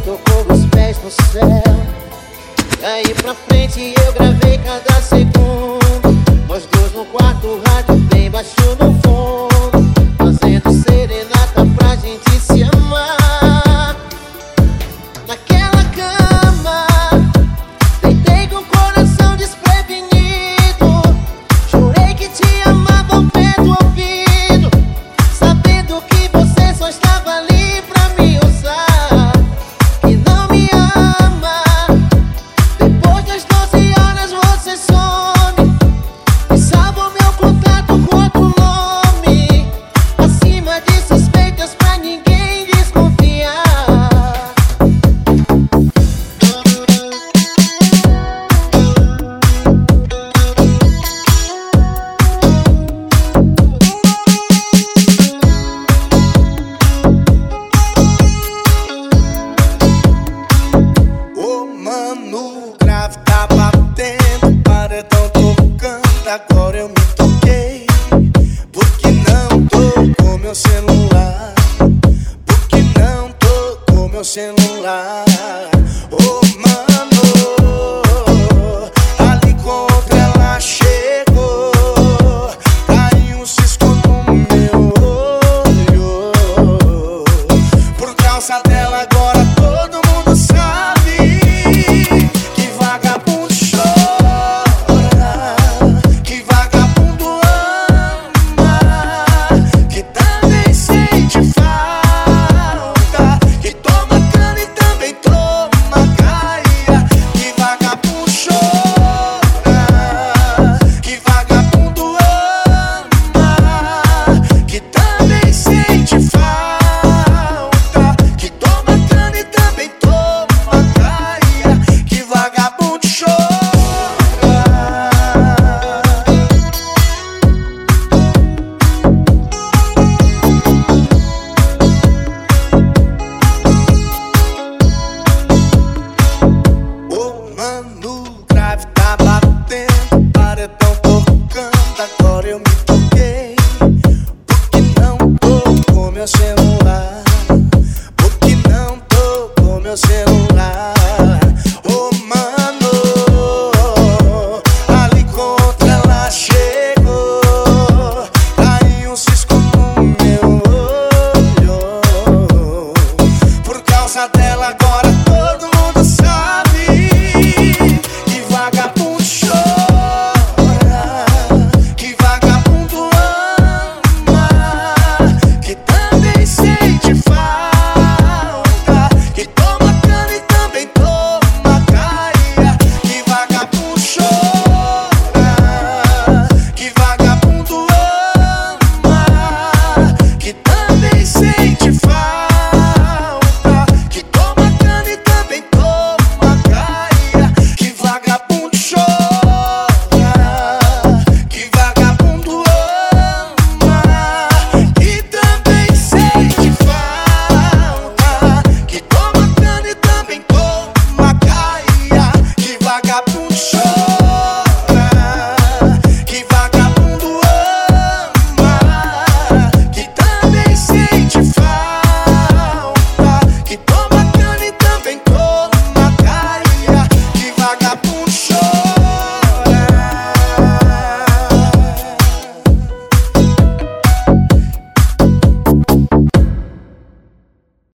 tocou os pés no céu. Daí pra frente eu gravei cada segundo, nós dois no quarto, rádio bem baixo no fundo, fazendo serenata pra gente se amar. Naquela cama, deitei com o coração desprevenido, jurei que te amava ao pé do ouvido, sabendo que você só estava ali pra me usar, que não me ama. Depois das 12 horas você some e salva o meu contato com outro nome, acima de suspeitas pra ninguém desconfiar. Ô mano, grave tá batendo, paredão tocando, agora eu me toquei. Porque não tocou meu celular? Porque não tocou meu celular? Ô mano, ali contra ela chegou, caiu um cisco no meu olho. Por causa dela agora todo mundo sabe que vagabundo chora, que vagabundo ama, que também sente falta, que toma cana e também toma caia. Que vagabundo chora, que vagabundo ama, que também sente falta, que toma cana e também toma caia. Que vagabundo chora. Ô mano, grave tá batendo, paredão tocando, agora eu me toquei. Porque não tocou meu celular? Porque não tocou meu celular? Ô mano, ali contra ela chegou, caiu um cisco no meu olho. Por causa dela agora todo